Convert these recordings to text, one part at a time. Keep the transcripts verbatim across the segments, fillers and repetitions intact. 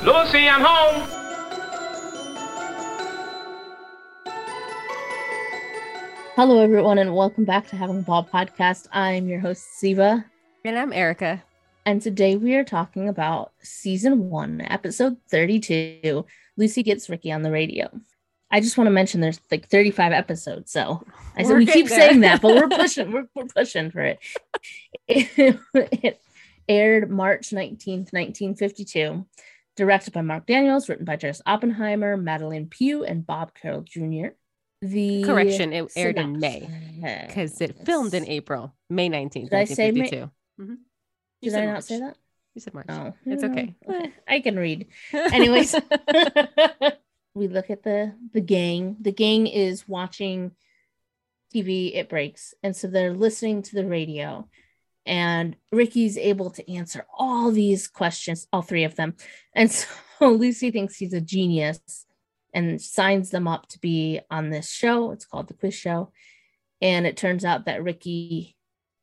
Lucy, I'm home. Hello, everyone, and welcome back to Having a Ball podcast. I'm your host, Siva. And I'm Erica. And today we are talking about season one, episode thirty-two, Lucy Gets Ricky on the Radio. I just want to mention there's like thirty-five episodes, so I said we keep there. saying that, but we're pushing, we're, we're pushing for it. it. It aired March nineteenth, nineteen fifty-two, directed by Mark Daniels, written by Jess Oppenheimer, Madeline Pugh, and Bob Carroll Junior The correction, it aired synopsis. in May because it filmed in April, May nineteenth, Did I say May? Mm-hmm. Did I March. not say that? You said March. Oh, it's okay. I can read. Anyways, we look at the the gang. The gang is watching T V. It breaks, and so they're listening to the radio. And Ricky's able to answer all these questions, all three of them. And so Lucy thinks he's a genius and signs them up to be on this show. It's called The Quiz Show. And it turns out that Ricky,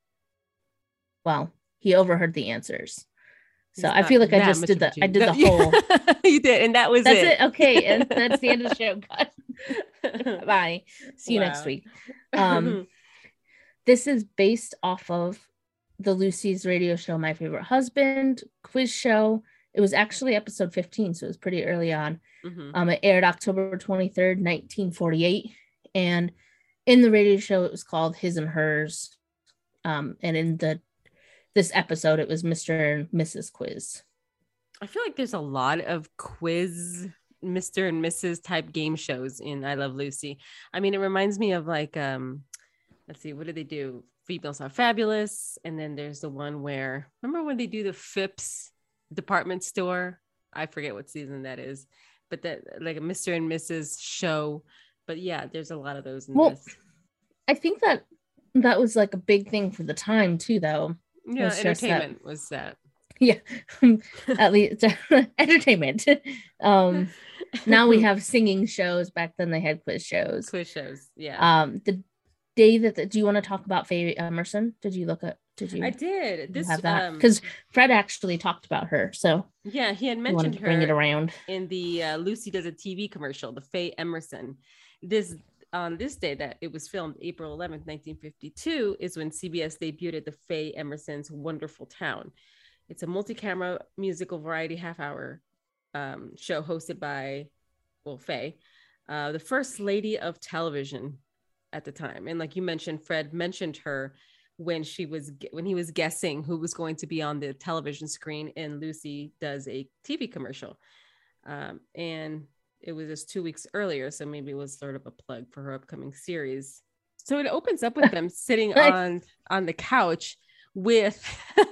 well, he overheard the ansers. So I feel like I just did the I did the whole you did, and that was that's it. it. Okay, and that's the end of the show. Bye. See you wow. next week. Um, this is based off of the Lucy's radio show, My Favorite Husband, quiz show. It was actually episode fifteen, so it was pretty early on. Mm-hmm. Um, it aired October twenty-third, nineteen forty-eight, and in the radio show, it was called His and Hers. Um, and in the this episode, it was Mister and Missus Quiz. I feel like there's a lot of quiz, Mister and Missus type game shows in I Love Lucy. I mean, it reminds me of like, um, let's see, what did they do? Females Are Fabulous. And then there's the one where, remember when they do the Phipps department store? I forget what season that is, but that like a Mister and Missus show. But yeah, there's a lot of those in well, this. I think that that was like a big thing for the time too, though. Yeah, was entertainment that, was that. Yeah, at least entertainment. Um, now we have singing shows. Back then they had quiz shows. Quiz shows, yeah. Um, the day that the, do you want to talk about Faye Emerson? Did you look at? Did you? I did. This have that because um, Fred actually talked about her. So yeah, he had mentioned her. Bring it around in the uh, Lucy Does a T V commercial. The Faye Emerson. This. On this day that it was filmed, April eleventh, nineteen fifty-two, is when C B S debuted the Faye Emerson's Wonderful Town. It's a multi-camera musical variety half-hour um, show hosted by, well, Faye, uh, the first lady of television at the time. And like you mentioned, Fred mentioned her when she was when he was guessing who was going to be on the television screen in Lucy Does a T V commercial. Um, and it was just two weeks earlier, so maybe it was sort of a plug for her upcoming series. So it opens up with them sitting on on the couch with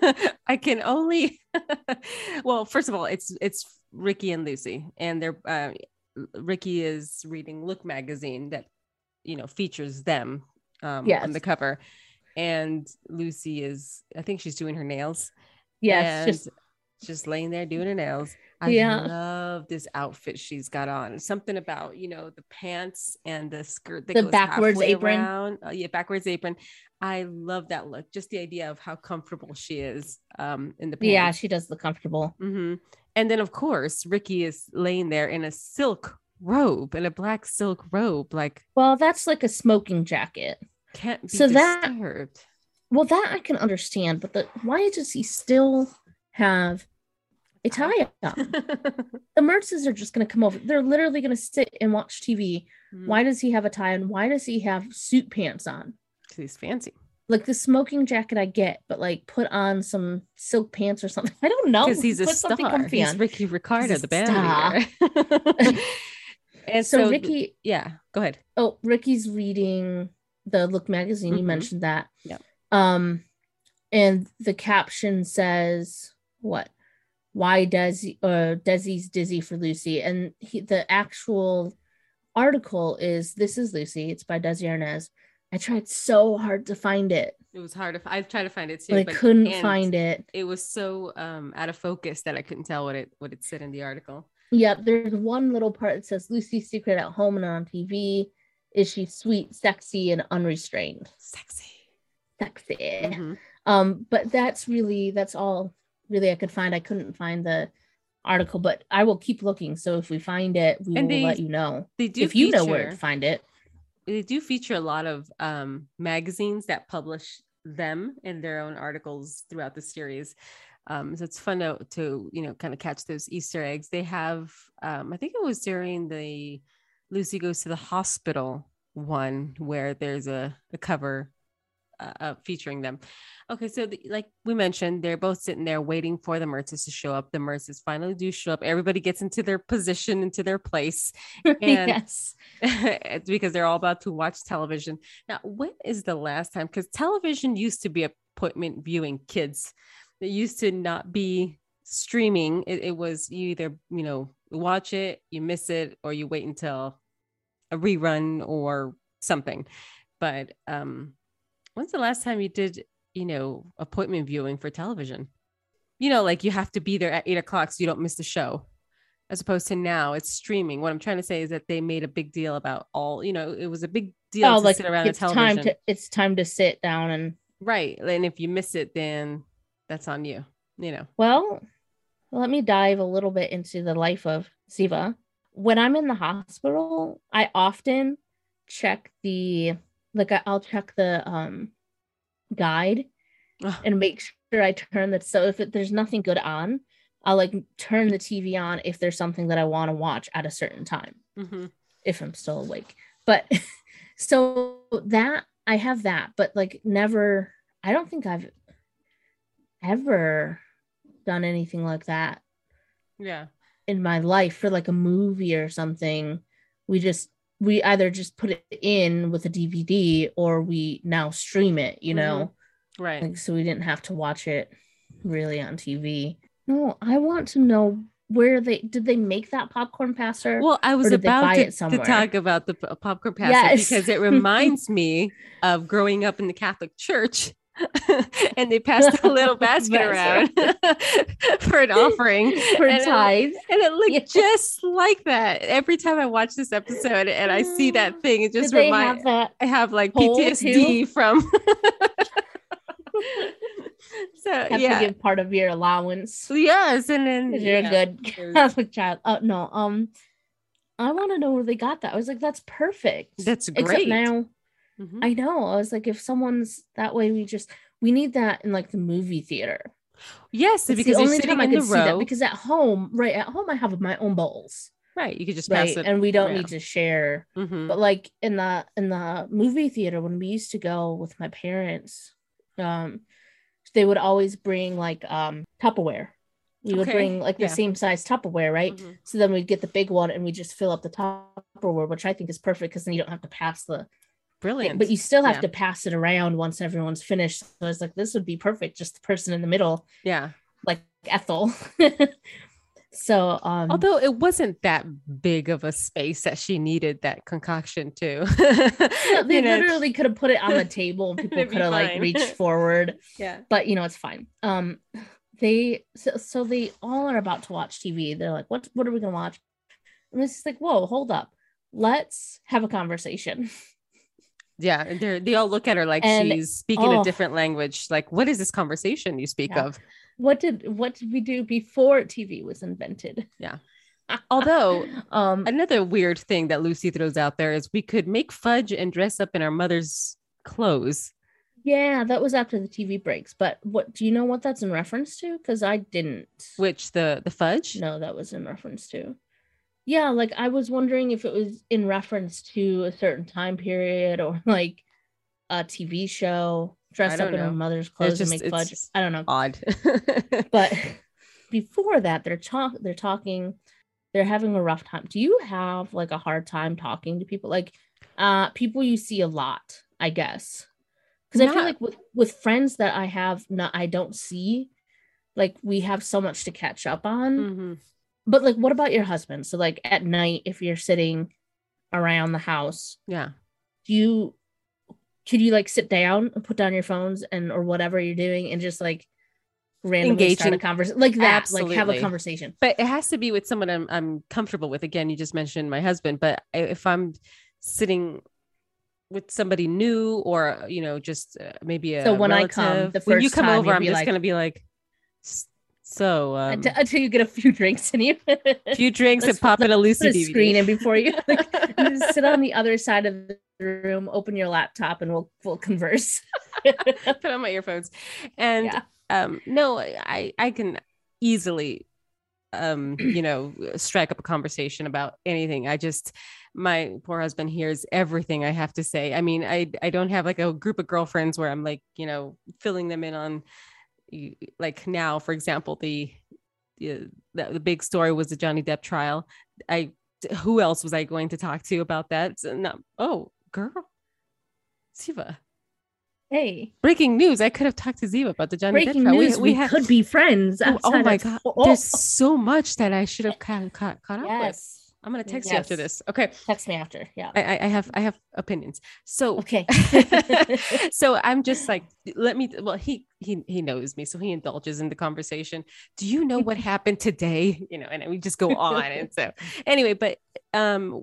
I can only well, first of all, it's it's Ricky and Lucy, and they're uh, Ricky is reading Look magazine that you know features them um, yes. on the cover, and Lucy is I think she's doing her nails. Yes, just just laying there doing her nails. I yeah. love this outfit she's got on. Something about, you know, the pants and the skirt that the goes backwards apron. Around. Uh, yeah, backwards apron. I love that look. Just the idea of how comfortable she is um, in the pants. Yeah, she does look comfortable. Mm-hmm. And then, of course, Ricky is laying there in a silk robe, in a black silk robe. Like, well, that's like a smoking jacket. Can't be so disturbed. That, well, that I can understand. But the, why does he still have a tie on? The Mertzes are just going to come over. They're literally going to sit and watch T V. Mm-hmm. Why does he have a tie on? Why does he have suit pants on? Because he's fancy. Like the smoking jacket I get, but like put on some silk pants or something. I don't know. Because he's a put star. He's on. Ricky Ricardo, the band leader. And so, so Ricky, yeah, go ahead. Oh, Ricky's reading the Look magazine. Mm-hmm. You mentioned that. Yeah. Um, and the caption says what? Why Desi, uh, Desi's dizzy for Lucy, and he, the actual article is "This is Lucy." It's by Desi Arnaz. I tried so hard to find it. It was hard to. I tried to find it too, but, but I couldn't find it. It was so um, out of focus that I couldn't tell what it what it said in the article. Yeah, there's one little part that says Lucy's secret at home and on T V. Is she sweet, sexy, and unrestrained? Sexy, sexy. Mm-hmm. Um, but that's really that's all. Really I could find. I couldn't find the article, but I will keep looking. So if we find it, we And will they- let you know. They do If you know where feature- to find it. they do feature a lot of um, magazines that publish them in their own articles throughout the series. Um, so it's fun to, to, you know, kind of catch those Easter eggs. They have, um, I think it was during the Lucy Goes to the Hospital one where there's a, a cover uh, uh, featuring them. Okay, so the, like we mentioned, they're both sitting there waiting for the Mertzes to show up. The Mertzes finally do show up. Everybody gets into their position, into their place. And Yes. it's because they're all about to watch television. Now, when is the last time? Because television used to be appointment viewing, kids. It used to not be streaming. It, it was you either, you know, watch it, you miss it, or you wait until a rerun or something. But um, when's the last time you did, you know, appointment viewing for television? You know, like you have to be there at eight o'clock so you don't miss the show. As opposed to now, it's streaming. What I'm trying to say is that they made a big deal about all, you know, it was a big deal Oh, to like sit around a it's television. time to it's time to sit down and Right. And if you miss it, then that's on you, you know. well, let me dive a little bit into the life of Ziva. When I'm in the hospital, I often check the like I- I'll check the um guide Ugh. and make sure I turn that. So if it, there's nothing good on, I'll like turn the T V on if there's something that I want to watch at a certain time, Mm-hmm. if I'm still awake. But so that I have that, but like never, I don't think I've ever done anything like that Yeah. in my life for like a movie or something. We just, we either just put it in with a D V D or we now stream it, you know? Right. Like, so we didn't have to watch it really on T V. No, I want to know where they did they make that popcorn passer? Well, I was or did they about buy to, it to somewhere? talk about the p- popcorn passer Yes. because it reminds me of growing up in the Catholic Church. And they passed a little basket around for an offering for and tithes. It, and it looked Yeah. just like that. Every time I watch this episode and I see that thing, it just Did they reminds have that I have like hole, P T S D too? from so have yeah. to give part of your allowance? Yes, and then Because you're yeah, a good it was- Catholic child. Oh no, um, I want to know where they got that. I was like, that's perfect. That's Except great. now, Mhm. I know. I was like, if someone's that way, we just we need that in like the movie theater. Yes, It's because the you're only sitting time I in could the see that. row. Because at home, right at home, I have my own bowls, Right, you could just pass right, it. and we don't yeah. need to share. Mhm. But like in the in the movie theater, when we used to go with my parents, um, they would always bring like um Tupperware. We would Okay, bring like the yeah. same size Tupperware, right? Mhm. So then we'd get the big one and we just fill up the Tupperware, which I think is perfect because then you don't have to pass the thing. Brilliant. But you still have Yeah. to pass it around once everyone's finished. So I was like, this would be perfect, just the person in the middle, Yeah. like Ethel. So um Although it wasn't that big of a space that she needed that concoction to. yeah, they you know? literally could have put it on the table and people It'd be could have like fine. reached forward. Yeah. But you know, it's fine. Um they so, so they all are about to watch T V. They're like, what what are we gonna watch? And it's just like, whoa, hold up. Let's have a conversation. Yeah. And they they all look at her like And- she's speaking oh. a different language. Like, what is this conversation you speak Yeah. of? What did what did we do before T V was invented? Although Um another weird thing that Lucy throws out there is we could make fudge and dress up in our mother's clothes. yeah, that was after the T V breaks. But what do you know what that's in reference to? Because I didn't Which the the fudge? know that was in reference to. Yeah, like I was wondering if it was in reference to a certain time period or like a T V show, dress I up don't in her know. mother's clothes just- and make it's fudge. just I don't know. Odd. But before that, they're talk they're talking, they're having a rough time. Do you have like a hard time talking to people? Like uh people you see a lot, I guess. Because I feel Not- like with, with friends that I have not I don't see, like we have so much to catch up on. Mhm. But like what about your husband? So like at night, if you're sitting around the house, Yeah. do you could you like sit down and put down your phones and or whatever you're doing and just like randomly start a Engaging. conversation like that, like have a Absolutely. conversation? But it has to be with someone I'm I'm comfortable with. Again, you just mentioned my husband, but I- if I'm sitting with somebody new or you know just uh, maybe a So when I come, relative, the when you first come time, over, you'd I'm be just like- gonna be like, "S- So um, until, until you get a few drinks in you, a few drinks and pop in a Lucy put a D V D. screen in before you like, sit on the other side of the room, open your laptop, and we'll we'll converse. Put on my earphones, and yeah. um, no, I I can easily, um, you know, strike up a conversation about anything. I just my poor husband hears everything I have to say. I mean, I I don't have like a group of girlfriends where I'm like, you know, filling them in on. Like now, for example, the, the the big story was the Johnny Depp trial. I who else was I going to talk to about that? So, no, oh, girl, Ziva. Hey, breaking news! I could have talked to Ziva about the Johnny breaking Depp trial. news. We, we, we had, could be friends. Oh, oh my of, god, oh. there's so much that I should have caught caught, caught yes. up with. I'm gonna text yes. you after this. Okay, text me after. Yeah, I, I have I have opinions. So okay, so I'm just like, let me. Well, he he he knows me, so he indulges in the conversation. Do you know what happened today? You know, and we just go on. And so anyway, but um,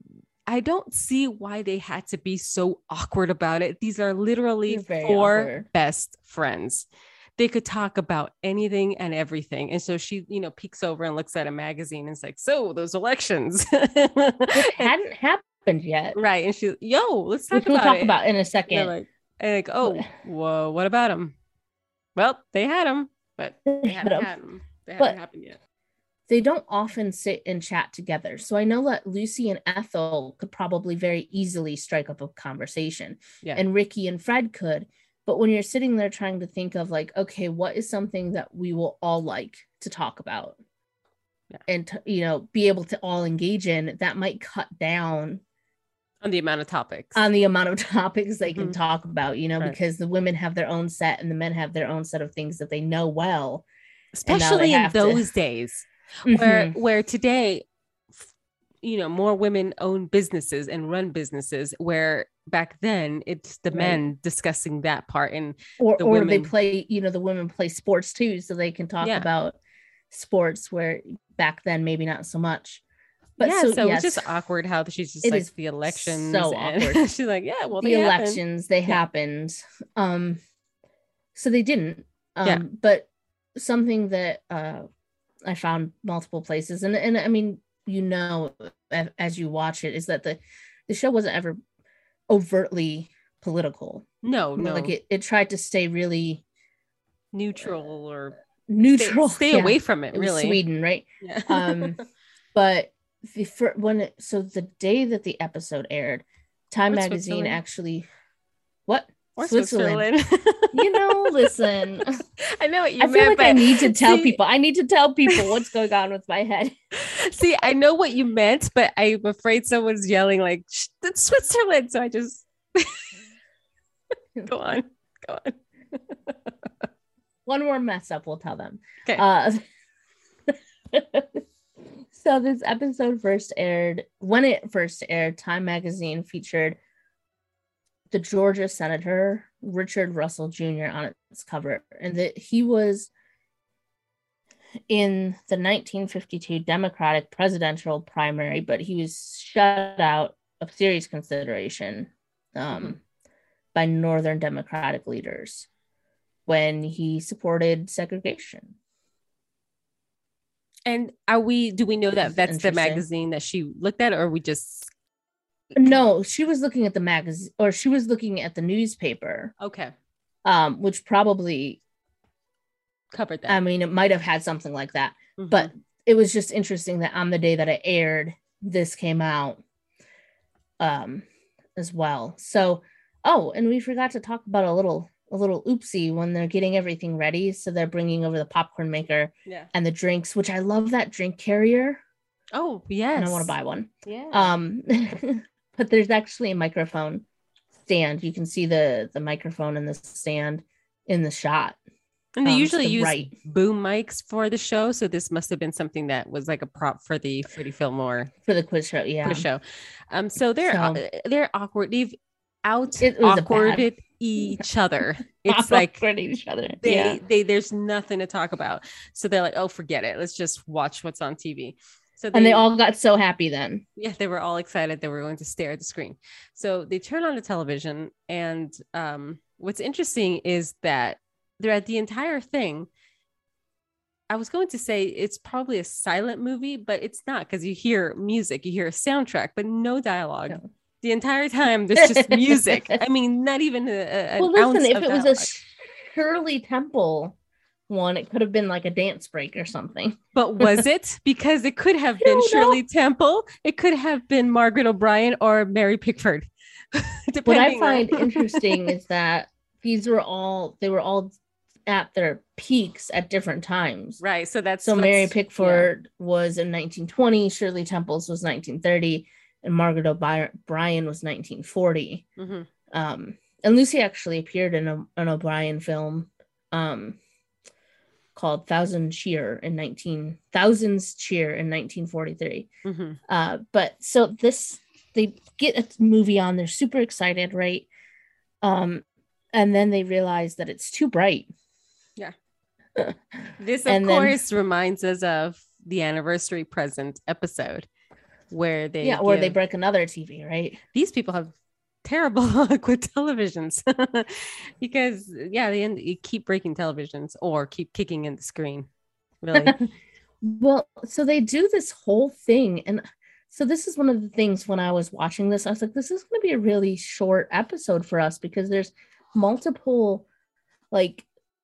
I don't see why they had to be so awkward about it. These are literally four awkward. best friends. They could talk about anything and everything. And so she, you know, peeks over and looks at a magazine and is like, so those elections it hadn't happened yet. Right. And she, yo, let's talk Which we'll about talk it. about in a second. And like, and like, oh, whoa, what about them? Well, they had them, but they hadn't had them. They haven't but happened yet. They don't often sit and chat together. So I know that Lucy and Ethel could probably very easily strike up a conversation. Yeah. And Ricky and Fred could. But when you're sitting there trying to think of like, okay, what is something that we will all like to talk about yeah. and, to, you know, be able to all engage in, that might cut down on the amount of topics, on the amount of topics they can mm-hmm. talk about, you know, right. because the women have their own set and the men have their own set of things that they know well. Especially in those to... days where, mm-hmm. where today, you know, more women own businesses and run businesses, where back then it's the right. men discussing that part, and or the or women... they play, you know, the women play sports too, so they can talk yeah. about sports, where back then maybe not so much. But yeah, so, so yes, it's just awkward how she's just like the elections. So and awkward. She's like, yeah, well, the they elections happened. they yeah. happened. Um, so they didn't. Um, yeah. But something that uh, I found multiple places, and and I mean, you know, as you watch it, is that the the show wasn't ever overtly political. No, no, like it, it tried to stay really neutral or neutral. Stay, stay yeah. away from it. it really, Sweden, right? Yeah. um, but the for, when it, so the day that the episode aired, Time or Magazine actually what or Switzerland. Switzerland. You know, listen. I know what you I meant. feel like but I need to tell see, people. I need to tell people what's going on with my head. See, I know what you meant, but I'm afraid someone's yelling like, "It's Switzerland!" So I just go on, go on. One more mess up, we'll tell them. Okay. Uh, so this episode first aired, when it first aired, Time Magazine featured the Georgia Senator Richard Russell Junior on its cover, and that he was in the nineteen fifty-two Democratic presidential primary, but he was shut out of serious consideration um, mm-hmm. by Northern Democratic leaders when he supported segregation. And are we, do we know that that's the magazine that she looked at, or are we just... No, she was looking at the magazine, or she was looking at the newspaper. Okay. Um, which probably covered that. I mean, it might have had something like that, mm-hmm. but it was just interesting that on the day that it aired, this came out um, as well. So, oh, and we forgot to talk about a little, a little oopsie when they're getting everything ready. So they're bringing over the popcorn maker yeah. and the drinks, which I love that drink carrier. Oh, yes. And I want to buy one. Yeah. Um, but there's actually a microphone stand. You can see the the microphone and the stand in the shot. And they um, usually the use right. boom mics for the show, so this must have been something that was like a prop for the Freddie Fillmore for the quiz show. Yeah, quiz show. Um, so they're so, uh, they're awkward. They've out awkwarded each other. It's like each other. They, yeah. they there's nothing to talk about. So they're like, oh, forget it. Let's just watch what's on T V. So they, and they all got so happy then. Yeah, they were all excited they were going to stare at the screen. So they turn on the television, and um, what's interesting is that throughout the entire thing, I was going to say it's probably a silent movie, but it's not, because you hear music, you hear a soundtrack, but no dialogue. No. The entire time there's just music. I mean, not even a, a, well, an listen, ounce if of it dialogue. was a Shirley Temple one, it could have been like a dance break or something. But was it? Because it could have been Shirley know. Temple, it could have been Margaret O'Brien or Mary Pickford. What I find on... interesting is that these were all they were all at their peaks at different times. Right. So that's so Mary Pickford yeah. was in nineteen twenty, Shirley Temples was nineteen thirty, and Margaret O'Brien was nineteen forty. Mm-hmm. Um, and Lucy actually appeared in a, an O'Brien film um, called Thousand Cheer in nineteen Thousands Cheer in nineteen forty-three. Mm-hmm. Uh, but so this they get a movie on, they're super excited, right? Um, and then they realize that it's too bright. Yeah. This, of and course, then, reminds us of the anniversary present episode where they yeah, where they break another T V, right? These people have terrible luck with televisions because yeah, they end, you keep breaking televisions or keep kicking in the screen. Really. Well, so they do this whole thing, and so this is one of the things when I was watching this, I was like, this is going to be a really short episode for us because there's multiple like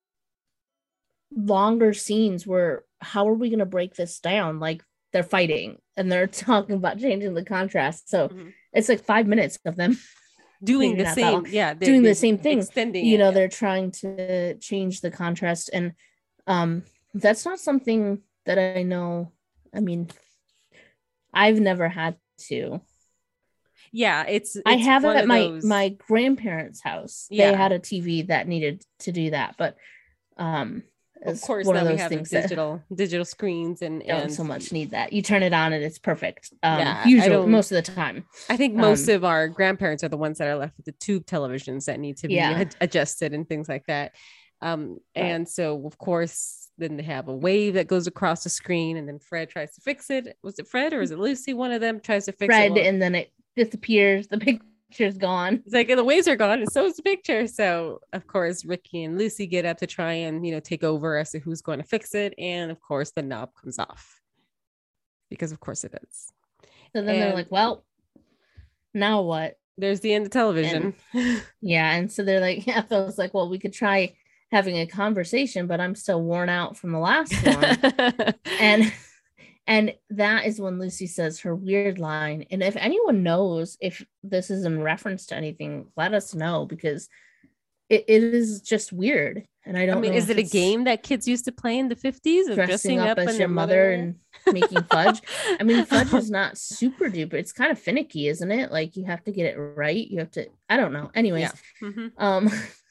longer scenes where how are we going to break this down? Like they're fighting and they're talking about changing the contrast. So mm-hmm. it's like five minutes of them doing the same, yeah, doing the same thing. Extending you it, know, yeah. They're trying to change the contrast, and um, that's not something that I know. I mean, I've never had to. Yeah, it's, it's I have it at my those... my grandparents' house. Yeah. They had a T V that needed to do that, but um. Of course, now we have digital digital screens and don't and so much need that. You turn it on and it's perfect. Um, yeah, usually, most of the time. I think most um, of our grandparents are the ones that are left with the tube televisions that need to be yeah. ad- adjusted and things like that. Um, right. And so, of course, then they have a wave that goes across the screen, and then Fred tries to fix it. Was it Fred or is it Lucy? One of them tries to fix Fred, it. Fred, and then it disappears. The picture. Picture's gone. It's like the waves are gone, and so is the picture. So of course, Ricky and Lucy get up to try and you know take over as to who's going to fix it, and of course, the knob comes off because of course it is. So then and they're like, "Well, now what?" There's the end of television. And, yeah, and so they're like, "Yeah." So it's like, "Well, we could try having a conversation, but I'm still worn out from the last one," and. And that is when Lucy says her weird line. And if anyone knows if this is in reference to anything, let us know, because it, it is just weird. And I don't I mean, know. Is it a game that kids used to play in the fifties of dressing, dressing up, up as your mother and making fudge? I mean, fudge is not super duper. It's kind of finicky, isn't it? Like you have to get it right. You have to, I don't know. Anyways, yeah. mm-hmm. um,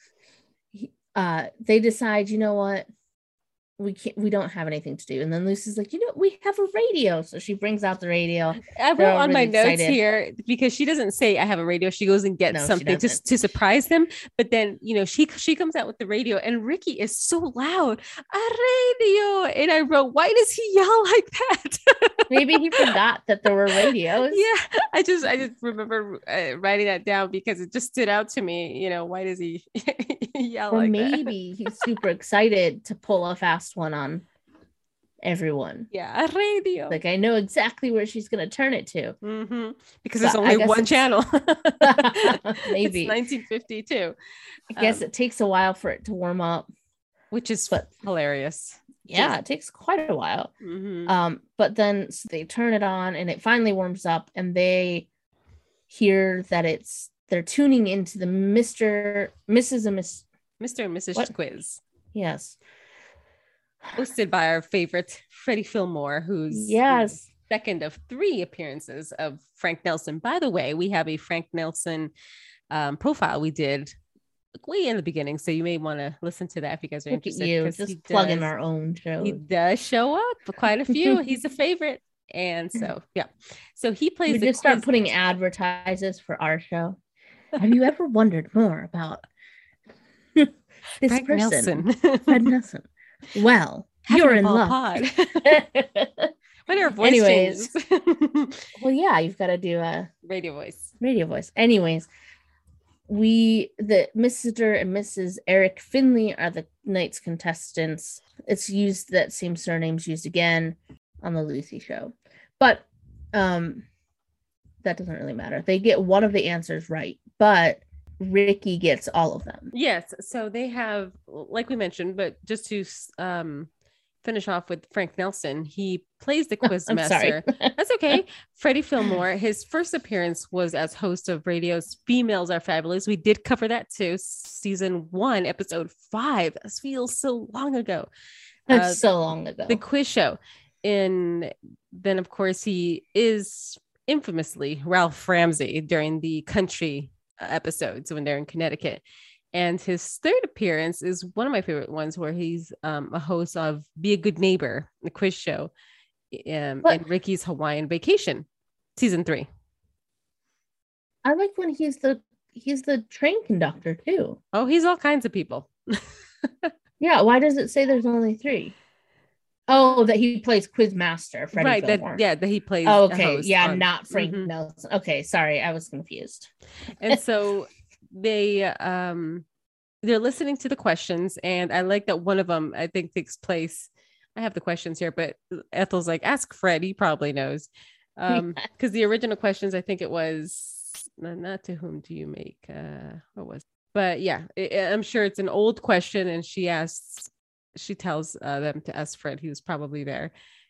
uh, they decide, you know what? we can't we don't have anything to do. And then Lucy's like, you know, we have a radio. So she brings out the radio. I wrote on really my excited. notes here because she doesn't say I have a radio. She goes and gets no, something to, to surprise them. But then, you know, she she comes out with the radio and Ricky is so loud, a radio. And I wrote, why does he yell like that? Maybe he forgot that there were radios. Yeah, I just I just remember uh, writing that down because it just stood out to me. You know, why does he yell or like maybe that? Maybe he's super excited to pull a fast one on everyone. Yeah, a radio. Like I know exactly where she's gonna turn it to. Mm-hmm. Because but there's only one it's... channel. Maybe it's nineteen fifty-two. I guess um, it takes a while for it to warm up, which is but hilarious. Yeah, it takes quite a while. Mm-hmm. Um, but then so they turn it on and it finally warms up, and they hear that it's they're tuning into the Mister Missus and Miss Mister and Missus What? Quiz. Yes. Hosted by our favorite Freddie Fillmore, who's yes second of three appearances of Frank Nelson. By the way, we have a Frank Nelson um, profile we did way in the beginning, so you may want to listen to that if you guys are Look interested. At you just plugging our own show. He does show up for quite a few. He's a favorite, and so yeah. So he plays. We the just start putting advertises for our show. Have you ever wondered more about this Frank person, Nelson? Fred Nelson. Well, Having you're in luck. luck. When our voice Anyways, changes. Well, yeah, you've got to do a radio voice. Radio voice. Anyways, we the Mister and Missus Eric Finley are the night's contestants. it's used, that same surname's used again on the Lucy show. But um, that doesn't really matter. They get one of the answers right, but Ricky gets all of them. Yes. So they have, like we mentioned, but just to um, finish off with Frank Nelson, he plays the quiz master. That's okay. Freddie Fillmore, his first appearance was as host of radio's Females Are Fabulous. We did cover that too. Season one, episode five. This feels so long ago. That's uh, so long ago. The quiz show. And then, of course, he is infamously Ralph Ramsey during the country episodes when they're in Connecticut. And his third appearance is one of my favorite ones, where he's um, a host of Be a Good Neighbor, the quiz show, um, in Ricky's Hawaiian Vacation, season three. I like when he's the he's the train conductor too. Oh, he's all kinds of people. Yeah, why does it say there's only three? Oh, that he plays quiz master, Freddie right? Fillmore. That, yeah, that he plays. Oh, okay, yeah, on, not Frank mm-hmm. Nelson. Okay, sorry, I was confused. And so they um they're listening to the questions, and I like that one of them I think takes place. I have the questions here, but Ethel's like, ask Fred, he probably knows. Um, because the original questions, I think it was not, not to whom do you make uh what was, but yeah, it, I'm sure it's an old question, and she asks. She tells uh, them to ask Fred, he was probably there.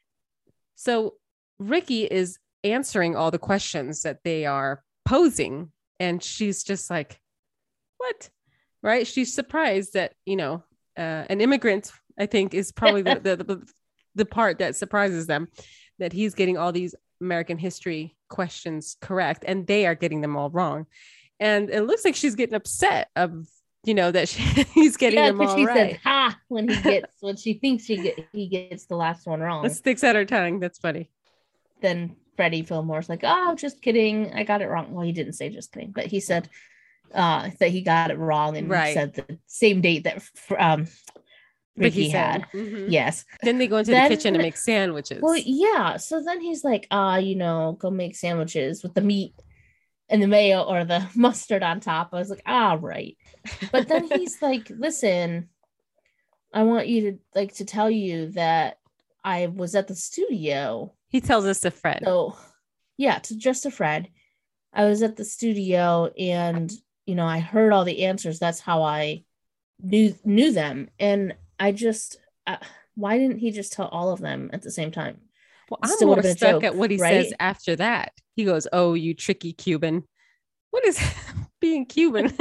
So Ricky is answering all the questions that they are posing. And she's just like, what? Right. She's surprised that, you know, uh, an immigrant, I think, is probably the, the, the, the part that surprises them, that he's getting all these American history questions correct, and they are getting them all wrong. And it looks like she's getting upset of, you know, that she, he's getting yeah, them all she right. Said, ha, when he gets, when she thinks she get, he gets the last one wrong. It sticks out her tongue. That's funny. Then Freddie Fillmore's like, oh, just kidding. I got it wrong. Well, he didn't say just kidding, but he said uh, that he got it wrong, and right. said the same date that um, Ricky, Ricky had. Mm-hmm. Yes. Then they go into then, the kitchen to make sandwiches. Well, yeah. So then he's like, ah, uh, you know, go make sandwiches with the meat and the mayo or the mustard on top. I was like, ah, right. But then he's like, listen, I want you to like to tell you that I was at the studio. He tells us to Fred. So yeah, to just a Fred. I was at the studio, and you know, I heard all the answers. That's how I knew knew them. And I just uh, why didn't he just tell all of them at the same time? Well, I'm more stuck joke, at what he right? says after that. He goes, oh, you tricky Cuban. What is being Cuban?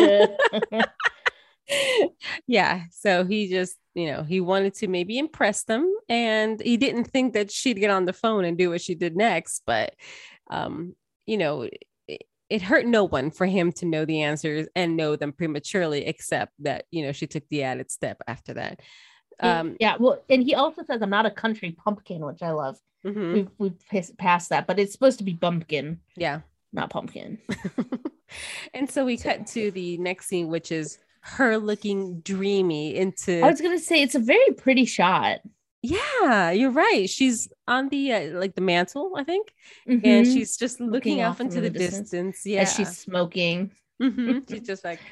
Yeah. So he just, you know, he wanted to maybe impress them, and he didn't think that she'd get on the phone and do what she did next. But, um, you know, it, it hurt no one for him to know the answers and know them prematurely, except that, you know, she took the added step after that. Um, yeah. Well, and he also says, I'm not a country pumpkin, which I love. Mm-hmm. We've, we've passed that, but it's supposed to be bumpkin. Yeah. Not pumpkin. And so we cut to the next scene, which is her looking dreamy into. I was going to say, it's a very pretty shot. Yeah, you're right. She's on the, uh, like the mantle, I think. Mm-hmm. And she's just looking, looking off into the, the distance. distance. Yeah. As she's smoking. Mm-hmm. She's just like.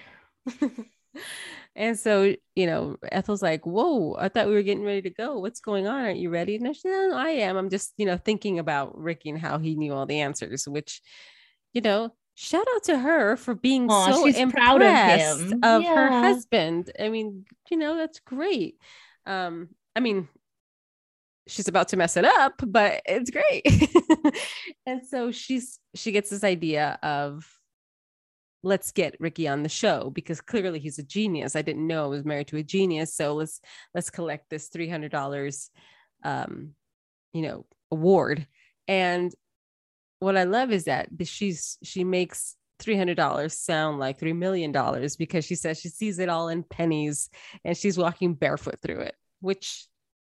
And so, you know, Ethel's like, whoa, I thought we were getting ready to go. What's going on? Aren't you ready? And she's like, no, I am. I'm just, you know, thinking about Ricky and how he knew all the answers, which, you know, shout out to her for being Aww, so impressed proud of, him. of yeah. her husband. I mean, you know, that's great. Um, I mean, she's about to mess it up, but it's great. And so she's, she gets this idea of, let's get Ricky on the show, because clearly he's a genius. I didn't know I was married to a genius. So let's, let's collect this three hundred dollars, um, you know, award. And what I love is that she's, she makes three hundred dollars sound like three million dollars, because she says she sees it all in pennies, and she's walking barefoot through it, which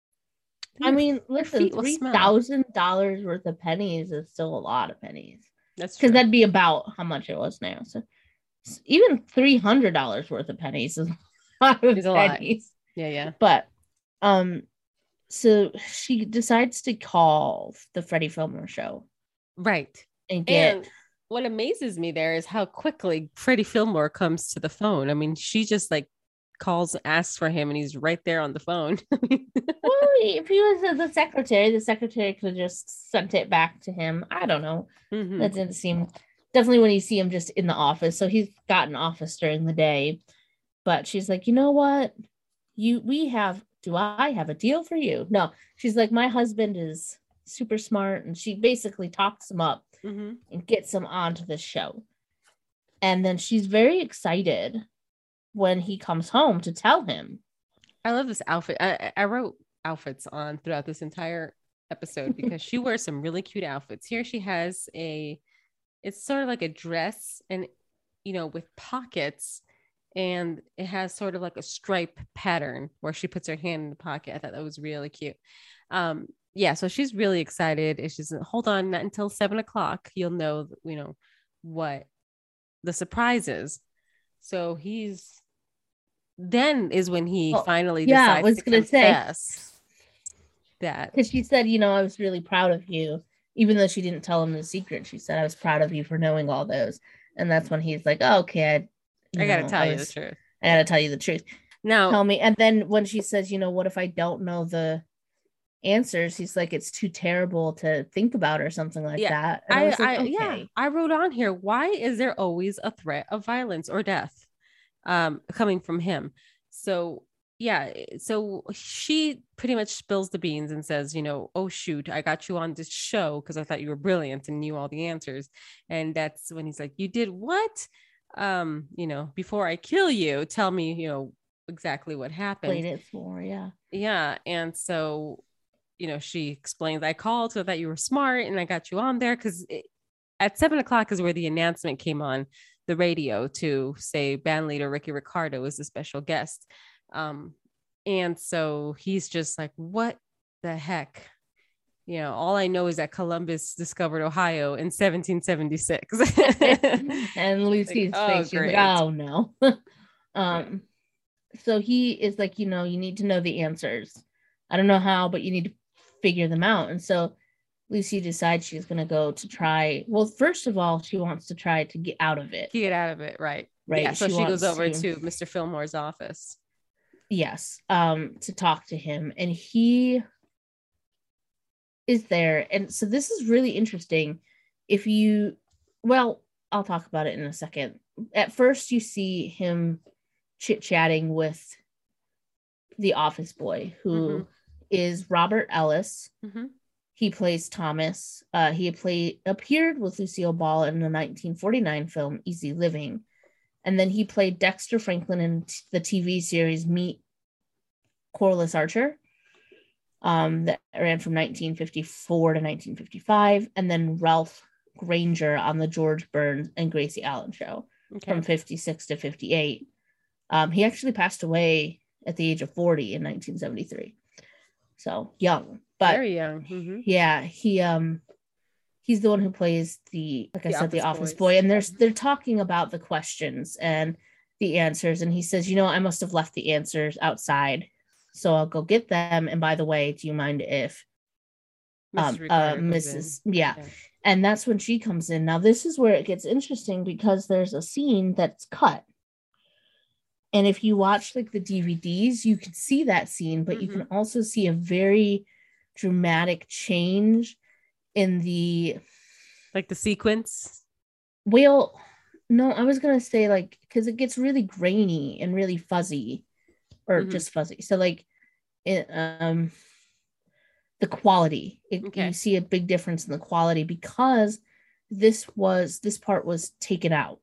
I mean, listen, three thousand dollars worth of pennies is still a lot of pennies. That's because that'd be about how much it was now. So even three hundred dollars worth of pennies is a lot of a pennies. Lot. Yeah, yeah. But um, so she decides to call the Freddie Fillmore show. Right. And get. And what amazes me there is how quickly Freddie Fillmore comes to the phone. I mean, she just like calls, asks for him, and he's right there on the phone. Well, if he was the secretary, the secretary could have just sent it back to him. I don't know. Mm-hmm. That didn't seem, definitely when you see him just in the office. So he's got an office during the day. But she's like, you know what? You we have, do I have a deal for you? No, she's like, my husband is super smart. And she basically talks him up mm-hmm. and gets him onto the show. And then she's very excited when he comes home to tell him. I love this outfit. I, I wrote outfits on throughout this entire episode because she wears some really cute outfits. Here she has a, it's sort of like a dress and, you know, with pockets, and it has sort of like a stripe pattern where she puts her hand in the pocket. I thought that was really cute. Um, yeah, so she's really excited. It's just, hold on, not until seven o'clock. You'll know, you know, what the surprise is. So he's, then is when he well, finally yeah, decides I was to gonna confess say that. Because she said, you know, I was really proud of you, even though she didn't tell him the secret. She said, I was proud of you for knowing all those. And that's when he's like, oh, okay, I, I gotta know, tell I you was, the truth. I gotta tell you the truth. Now, tell me. And then when she says, you know, what if I don't know the answers? He's like, it's too terrible to think about or something like yeah, that. And I, I was like, I, okay. Yeah, I wrote on here, why is there always a threat of violence or death um, coming from him? So yeah, so she pretty much spills the beans and says, you know, oh shoot, I got you on this show because I thought you were brilliant and knew all the answers. And that's when he's like, you did what? Um, you know, before I kill you, tell me, you know, exactly what happened. Played it for, yeah. Yeah. And so, you know, she explains, I called so that you were smart and I got you on there because at seven o'clock is where the announcement came on the radio to say band leader Ricky Ricardo is a special guest. Um, and so he's just like, what the heck? You know, all I know is that Columbus discovered Ohio in seventeen seventy-six. And Lucy's like, face, oh, she's like, oh no. um, so he is like, you know, you need to know the answers. I don't know how, but you need to figure them out. And so Lucy decides she's going to go to try. Well, first of all, she wants to try to get out of it. Get out of it, right? Right. Yeah. So she, she goes over to, to Mister Fillmore's office. Yes, um, to talk to him, and he is there. And so this is really interesting. If you, well, I'll talk about it in a second. At first, you see him chit-chatting with the office boy, who mm-hmm. is Robert Ellis. Mm-hmm. He plays Thomas. Uh, he played appeared with Lucille Ball in the nineteen forty-nine film Easy Living. And then he played Dexter Franklin in t- the T V series Meet Corliss Archer, um, that ran from nineteen fifty-four to nineteen fifty-five. And then Ralph Granger on the George Burns and Gracie Allen show okay. from fifty-six to fifty-eight. Um, he actually passed away at the age of forty in nineteen seventy-three. So young, but very young. Mm-hmm. Yeah, he um he's the one who plays the, like I the said, office the office boys. boy, and there's they're talking about the questions and the answers, and he says, you know, I must have left the answers outside, so I'll go get them. And by the way, do you mind if um uh Missus Yeah. yeah. And that's when she comes in. Now this is where it gets interesting, because there's a scene that's cut. And if you watch like the D V Ds, you can see that scene, but mm-hmm. you can also see a very dramatic change in the, like the sequence. Well, no, I was gonna say like, because it gets really grainy and really fuzzy, or mm-hmm. just fuzzy. So like, it um, the quality. It, okay. You see a big difference in the quality because this was this part was taken out.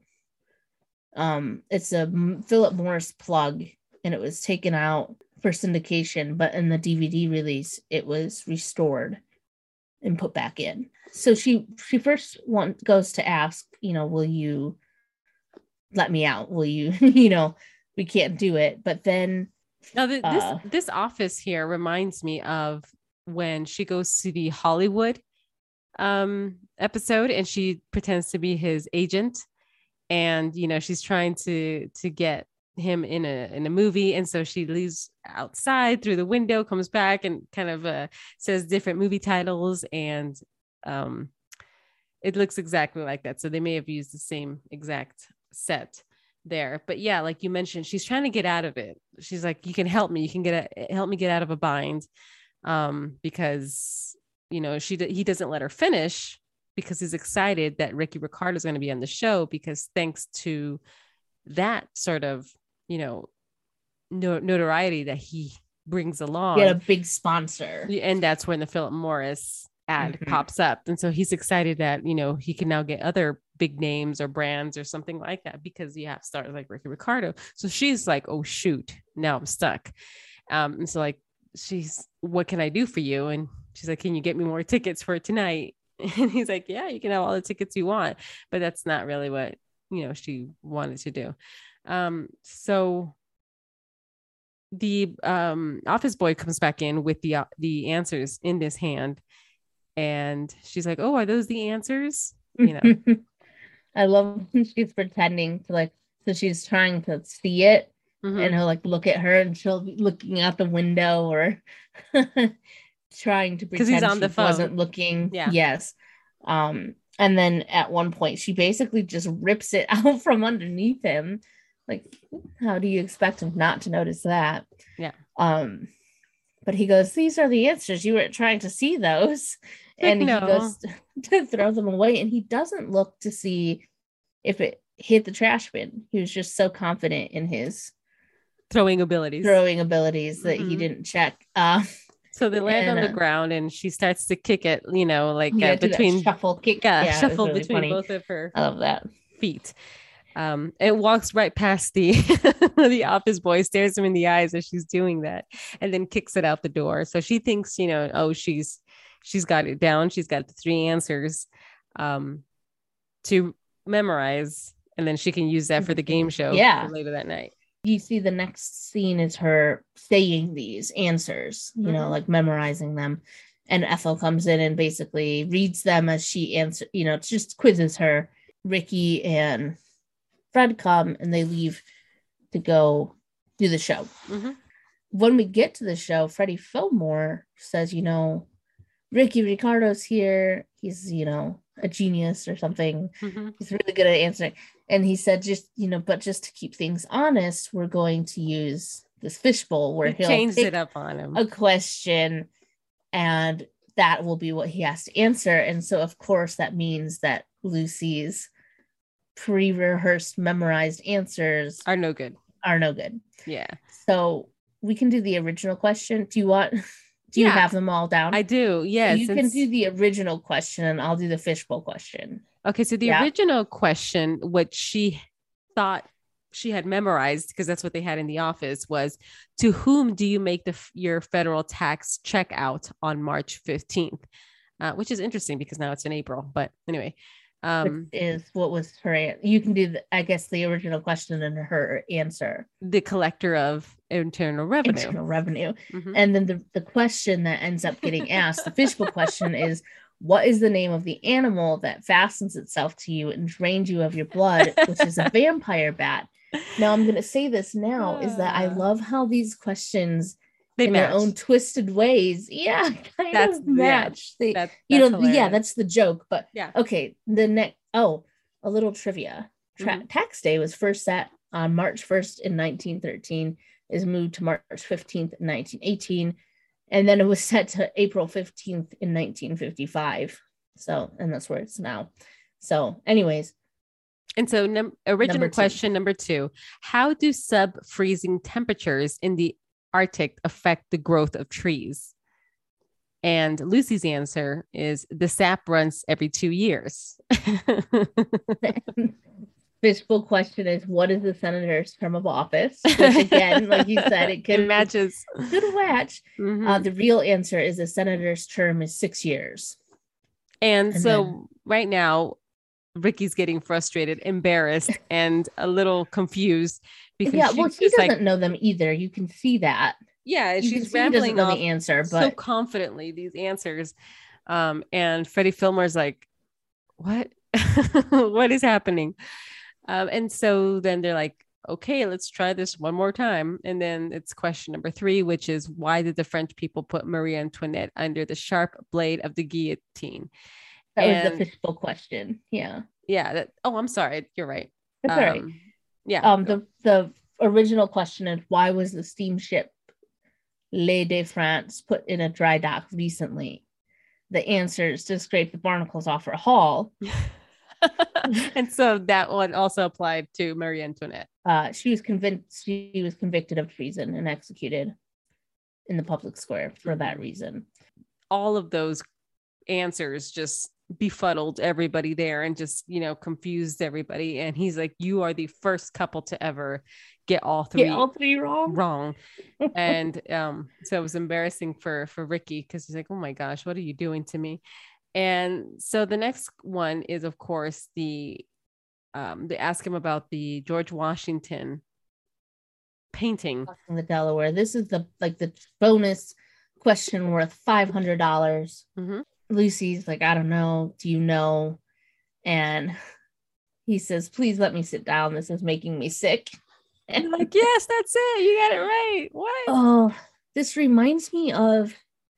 Um, it's a Philip Morris plug, and it was taken out for syndication, but in the D V D release, it was restored and put back in. So she she first want, goes to ask, you know, will you let me out? Will you, you know, we can't do it. But then now the, uh, this this office here reminds me of when she goes to the Hollywood um, episode, and she pretends to be his agent. And, you know, she's trying to to get him in a in a movie. And so she leaves outside through the window, comes back and kind of uh, says different movie titles. And um, it looks exactly like that. So they may have used the same exact set. there. But yeah, like you mentioned, she's trying to get out of it. She's like, you can help me. You can get a, help me get out of a bind. Um, because, you know, she, he doesn't let her finish because he's excited that Ricky Ricardo is going to be on the show, because thanks to that sort of, you know, no, notoriety that he brings along. Get a big sponsor. And that's when the Philip Morris ad Mhm. pops up. And so he's excited that, you know, he can now get other big names or brands or something like that, because you have stars like Ricky Ricardo. So she's like, oh shoot, now I'm stuck. Um, and so like, she's, what can I do for you? And she's like, can you get me more tickets for tonight? And he's like, yeah, you can have all the tickets you want. But that's not really what, you know, she wanted to do. Um, so the um, office boy comes back in with the, uh, the answers in this hand. And she's like, oh, are those the answers? You know, I love when she's pretending to like, so she's trying to see it. Mm-hmm. And he'll like look at her and she'll be looking out the window or trying to pretend he's on she the phone. Wasn't looking. Yeah. Yes. Um, and then at one point she basically just rips it out from underneath him. Like, how do you expect him not to notice that? Yeah. Um, but he goes, these are the answers. You were trying to see those. And no. he goes to, to throw them away. And he doesn't look to see if it hit the trash bin. He was just so confident in his throwing abilities, throwing abilities that mm-hmm. he didn't check. Uh, so they land and, on the uh, ground and she starts to kick it, you know, like yeah, uh, between shuffle kick. Yeah, yeah shuffle really between funny. both of her I love that. feet. Um, it walks right past the the office boy, stares him in the eyes as she's doing that, and then kicks it out the door. So she thinks, you know, oh, she's she's got it down. She's got the three answers um, to memorize, and then she can use that for the game show yeah. later that night. You see, the next scene is her saying these answers, you mm-hmm. know, like memorizing them. And Ethel comes in and basically reads them as she answers, you know, just quizzes her. Ricky and Fred come and they leave to go do the show. Mm-hmm. When we get to the show, Freddie Fillmore says, you know, Ricky Ricardo's here. He's, you know, a genius or something. Mm-hmm. He's really good at answering. And he said, just, you know, but just to keep things honest, we're going to use this fishbowl where he he'll changed pick it up on him. A question and that will be what he has to answer. And so, of course, that means that Lucy's pre-rehearsed, memorized answers are no good. Are no good. Yeah. So we can do the original question. Do you want... Do you yeah, have them all down? I do. Yes. You can do the original question and I'll do the fishbowl question. Okay. So the yeah. original question, what she thought she had memorized, because that's what they had in the office, was, to whom do you make the your federal tax check out on March fifteenth? Uh, which is interesting because now it's in April. But anyway. Um, is what was her, you can do, the, I guess, the original question and her answer. The collector of internal revenue. Internal revenue. Mm-hmm. And then the, the question that ends up getting asked, the fishbowl question, is, what is the name of the animal that fastens itself to you and drains you of your blood, which is a vampire bat? Now, I'm going to say this now, is that I love how these questions, they in match. Their own twisted ways, yeah, kind that's, of match. Yeah, they, that, you know, hilarious. Yeah, that's the joke. But yeah, okay. The next, oh, a little trivia. Tra- mm-hmm. Tax day was first set on March first in nineteen thirteen. Is moved to March fifteenth in nineteen eighteen, and then it was set to April fifteenth in nineteen fifty-five. So, and that's where it's now. So, anyways. And so, num- original number question number two: how do sub-freezing temperatures in the Arctic affect the growth of trees? And Lucy's answer is, the sap runs every two years. Fishbowl question is, what is the senator's term of office? Which again, like you said, it could it matches. Good match. Mm-hmm. Uh, the real answer is the senator's term is six years. And, and so then, right now, Ricky's getting frustrated, embarrassed, and a little confused. Because yeah, well, he doesn't like, know them either. You can see that. Yeah, you she's rambling off the answer, but so confidently these answers. Um, and Freddie Fillmore's like, "What? What is happening?" Um, and so then they're like, "Okay, let's try this one more time." And then it's question number three, which is, why did the French people put Marie Antoinette under the sharp blade of the guillotine? That and, was the fishbowl question. Yeah. Yeah. That, oh, I'm sorry. You're right. That's um, all right. Yeah. Um, the the original question is, why was the steamship Le de France put in a dry dock recently? The answer is to scrape the barnacles off her hull. And so that one also applied to Marie Antoinette. Uh, she was convinced she was convicted of treason and executed in the public square for mm-hmm. that reason. All of those answers just befuddled everybody there and just, you know, confused everybody. And he's like, you are the first couple to ever get all three, get all three wrong. wrong. And um, so it was embarrassing for, for Ricky, because he's like, oh my gosh, what are you doing to me? And so the next one is, of course, the, um, they ask him about the George Washington painting. The Delaware. This is the, like the bonus question worth five hundred dollars. Mm-hmm. Lucy's like, I don't know. Do you know? And he says, please let me sit down. This is making me sick. And like, yes, that's it. You got it right. What? Oh, this reminds me of,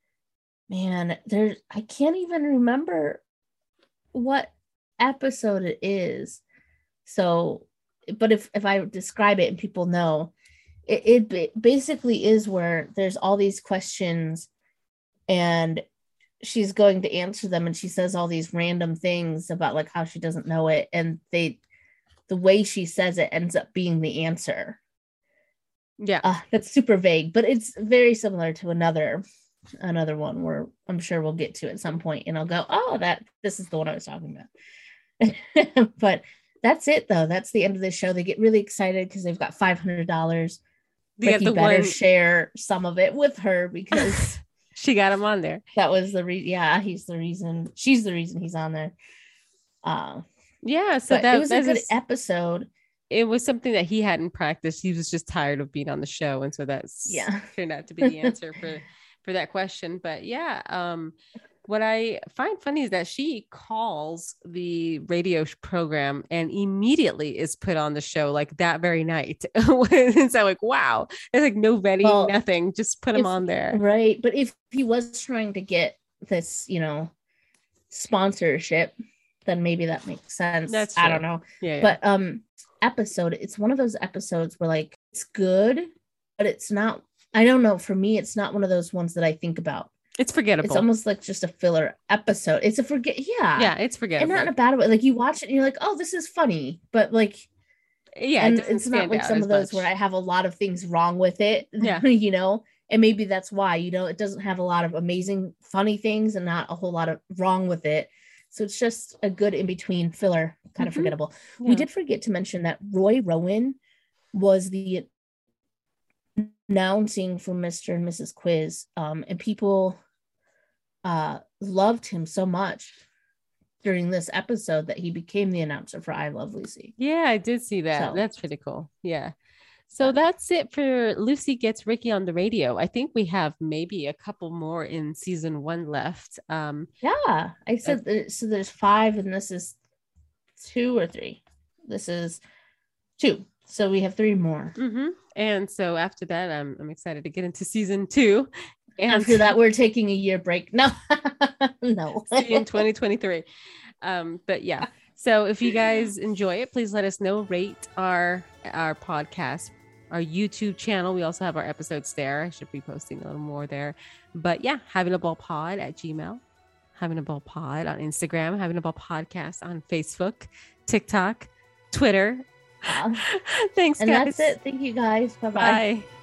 man, there, I can't even remember what episode it is. So, but if, if I describe it and people know, it, it basically is where there's all these questions and she's going to answer them, and she says all these random things about like how she doesn't know it, and they, the way she says it ends up being the answer. Yeah, uh, that's super vague, but it's very similar to another another one where I'm sure we'll get to at some point, and I'll go, oh, that this is the one I was talking about. But that's it, though. That's the end of the show. They get really excited because they've got five hundred dollars. Ricky the better one... share some of it with her because she got him on there. That was the re- yeah, he's the reason. She's the reason he's on there. Uh, yeah, so that it was that a good is, episode. It was something that he hadn't practiced. He was just tired of being on the show, and so that's yeah turned out to be the answer for for that question. But yeah, um, what I find funny is that she calls the radio program and immediately is put on the show like that very night. And so like, wow, there's like no vetting, well, nothing, just put him if, on there. Right. But if he was trying to get this, you know, sponsorship, then maybe that makes sense. That's true. I don't know. Yeah, yeah. But um, episode, it's one of those episodes where like, it's good, but it's not, I don't know. For me, it's not one of those ones that I think about. It's forgettable. It's almost like just a filler episode. It's a forget. Yeah. Yeah. It's forgettable. And not in a bad way. Like you watch it and you're like, oh, this is funny. But like, yeah, and it it's not like some of those much. where I have a lot of things wrong with it. Yeah. You know, and maybe that's why, you know, it doesn't have a lot of amazing, funny things and not a whole lot of wrong with it. So it's just a good in-between filler, kind of mm-hmm. forgettable. Yeah. We did forget to mention that Roy Rowan was the announcing for Mister and Missus Quiz. Um, and people uh loved him so much during this episode that he became the announcer for I Love Lucy. Yeah, I did see that. So, that's pretty cool. Yeah. So uh, that's it for Lucy Gets Ricky on the Radio. I think we have maybe a couple more in season one left. Um, yeah, I said uh, so. There's five, and this is two or three. This is two. So we have three more. Mm-hmm. And so after that, I'm I'm excited to get into season two. And after that, we're taking a year break. No, no. See you in twenty twenty-three. Um, but yeah. So if you guys enjoy it, please let us know. Rate our our podcast, our YouTube channel. We also have our episodes there. I should be posting a little more there. But yeah, Having a Ball Pod at Gmail, Having a Ball Pod on Instagram, Having a Ball Podcast on Facebook, TikTok, Twitter. Yeah. Thanks, and guys. And that's it. Thank you, guys. Bye-bye. Bye.